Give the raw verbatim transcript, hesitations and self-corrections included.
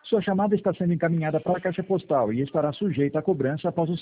Sua chamada está sendo encaminhada para a caixa postal e estará sujeita a cobrança após o